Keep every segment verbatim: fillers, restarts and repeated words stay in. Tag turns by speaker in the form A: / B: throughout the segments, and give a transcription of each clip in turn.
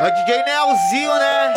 A: É o D J Nelzinho, né?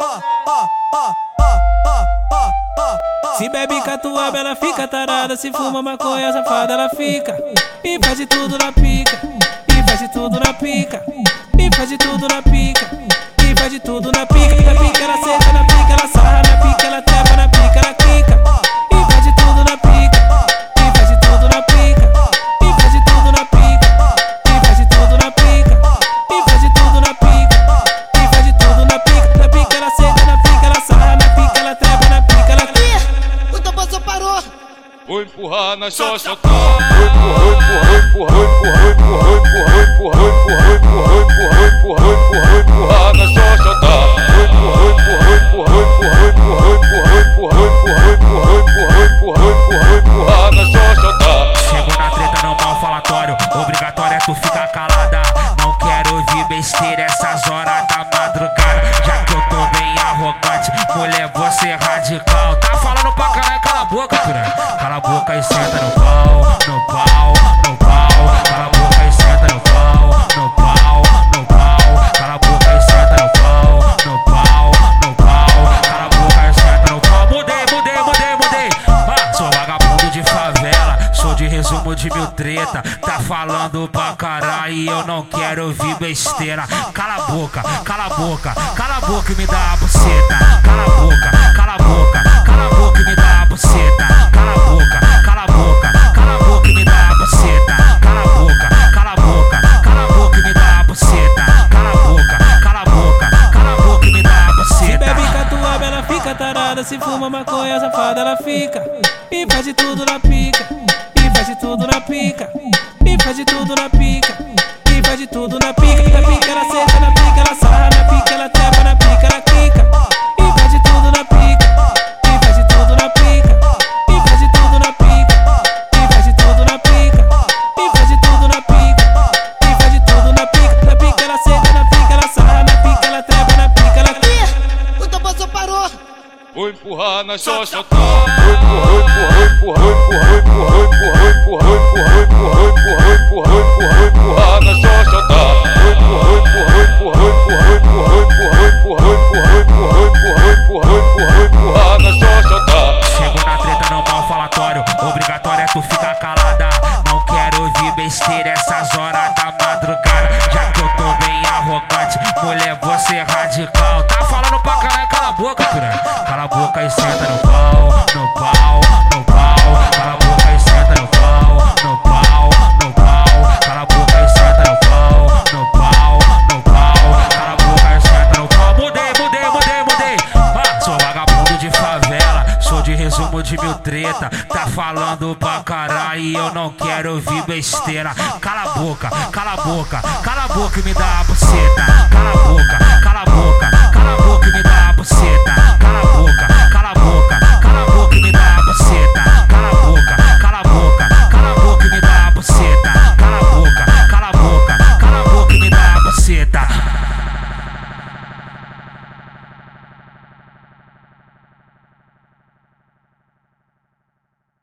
B: Se bebe catuaba, ela fica tarada. Se fuma maconha, safada, ela fica. E faz de tudo na pica. E faz de tudo na pica. E faz de tudo na pica. E faz de tudo na pica. Na pica ela senta, na pica ela sarra, na pica ela trepa, na pica ela quica. E faz de tudo na pica. E faz de tudo na pica. E faz de tudo na pica. E faz de tudo na pica. E faz de tudo na pica. E faz de tudo na pica. Na pica ela senta, na pica ela sarra, na pica ela trepa, na pica ela quica.
C: O tambor parou.
D: Vou empurrar na xoxota. Vou empurrar, empurrar, empurrar, empurrar, empurrar, empurrar, empurrar, empurrar, empurrar, empurrar, empurrar, empurrar na xoxota. Vou empurrar, empurrar, empurrar, empurrar, empurrar, empurrar, empurrar, empurrar, empurrar, empurrar, empurrar, empurrar na xoxota.
E: Chego na treta no mal falatório, obrigatório é tu ficar calada. Não quero ouvir besteira essas horas da madrugada. Já que eu tô bem arrogante, mulher, você é radical. Tá falando pra caralho, cala a boca, piranha. Cala a boca e senta no pau, no pau, no pau. Cala a boca e senta no pau, no pau, no pau. Cala a boca e senta no pau, no pau, no pau. Cala a boca e senta no pau. Mudei, mudei, mudei, mudei. Ah, sou vagabundo de favela, sou de resumo de mil treta. Tá falando pra caralho e eu não quero ouvir besteira. Cala a boca, cala a boca, cala a boca e me dá a buceta. Cala a boca, cala a boca, cala a boca e me dá a buceta. Cala a boca, cala a boca, cala a boca e me dá a buceta. Cala a boca, cala a boca, cala a boca e me dá a buceta. Cala a boca, cala a boca, cala a boca e me dá a buceta.
B: Se bebe catuaba, ela fica tarada. Se fuma maconha, safada, ela fica. E faz de tudo na pica. E faz de tudo na pica. E faz de tudo na pica. E faz de tudo na pica. Na pica ela senta, na pica ela sarra, na pica ela trepa, na pica ela quica. E faz de tudo na pica. E faz de tudo na pica. E faz de tudo na pica. E faz de tudo na pica. E faz de tudo na pica. E faz de tudo na pica. Na pica ela senta, na pica ela sarra, na pica ela trepa, na pica ela quica.
C: O tambor parou.
D: Vou empurrar na xoxota. Vou empurrar, empurrar, empurrar, empurrar, empurrar, empurrar, empurrar, empurrar, empurrar, empurrar, empurrar, empurrar, empurrar na xoxota. Vou empurrar, empurrar, empurrar, empurrar, empurrar, empurrar, empurrar, empurrar, empurrar, empurrar, empurrar, empurrar, empurrar na xoxota.
E: Chego na treta no mal falatório, obrigatório é tu ficar calada. Não quero ouvir besteira essas horas da madrugada. Já que eu tô bem arrogante, mulher, você é radical. Tá falando pra caralho, cala a boca, piranha. Cala a boca e senta no pau, no pau, no pau. Cala a boca e senta no pau, no pau, no pau. Cala a boca e senta no pau, no pau, no pau. Cala a boca e senta no pau. Mudei, mudei, mudei, mudei. Ah, sou vagabundo de favela, sou de resumo de mil treta. Tá falando pra caralho e eu não quero ouvir besteira. Cala a boca, cala a boca, cala a boca e me dá a buceta. Cala a boca,